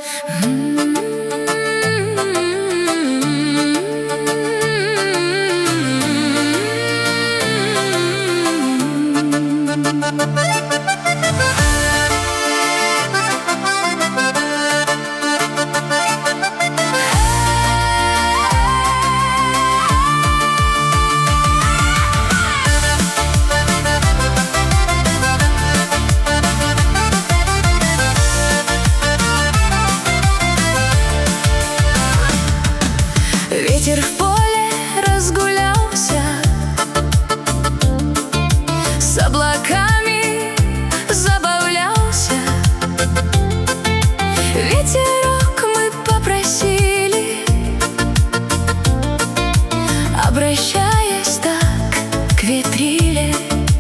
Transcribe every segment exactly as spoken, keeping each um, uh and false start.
Ветер в поле разгулялся, с облаками забавлялся. Ветерок мы попросили, обращаясь так к ветриле.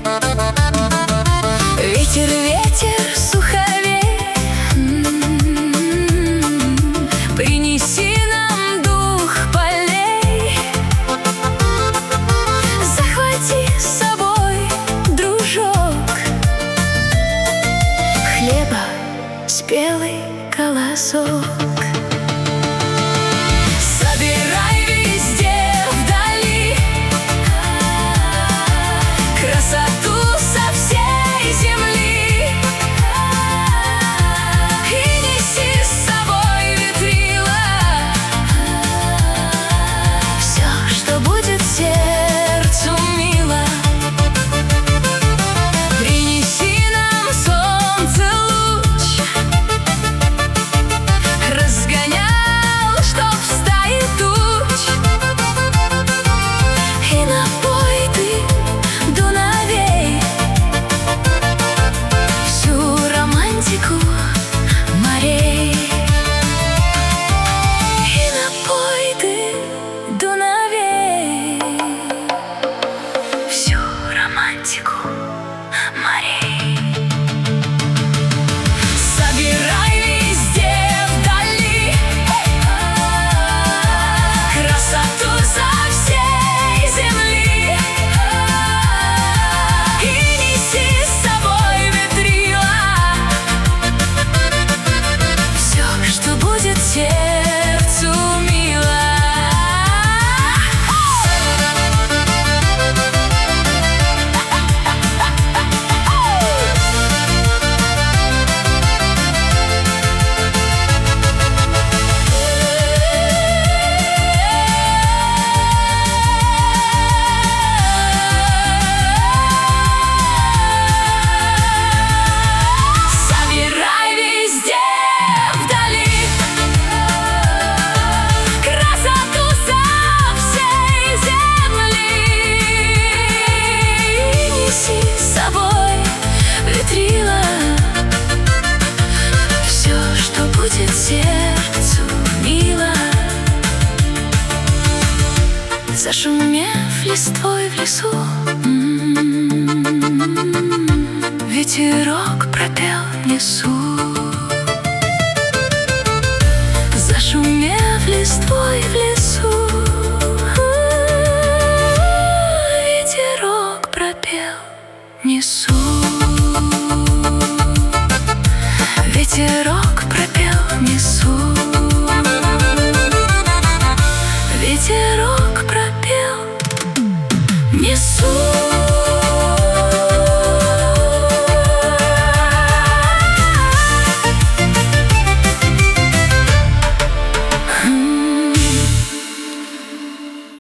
Ветер, ветер, суховей, принеси нам дух полей. Захвати с собой, дружок, хлеба спелый колосок. Собирай везде вдали красоту со всей земли и неси с собой ветрила все, что будет сердцу мило. Принеси нам солнце луч, разгонял, чтоб стаи туч, и напой ты, дуновей, всю романтику морей. И напой ты, дуновей, всю романтику морей. Собирай везде вдали красоту со всей земли и неси с собой ветрила все, что будет сердцу мило. Собирай везде вдали красоту со всей земли и неси с собой ветрила все, что будет сердцу мило. Зашумев листвой в лесу, ветерок пропел несу. Зашумев листвой в лесу, ветерок пропел несу. Ветерок пропел несу. Ветерок пропел несу.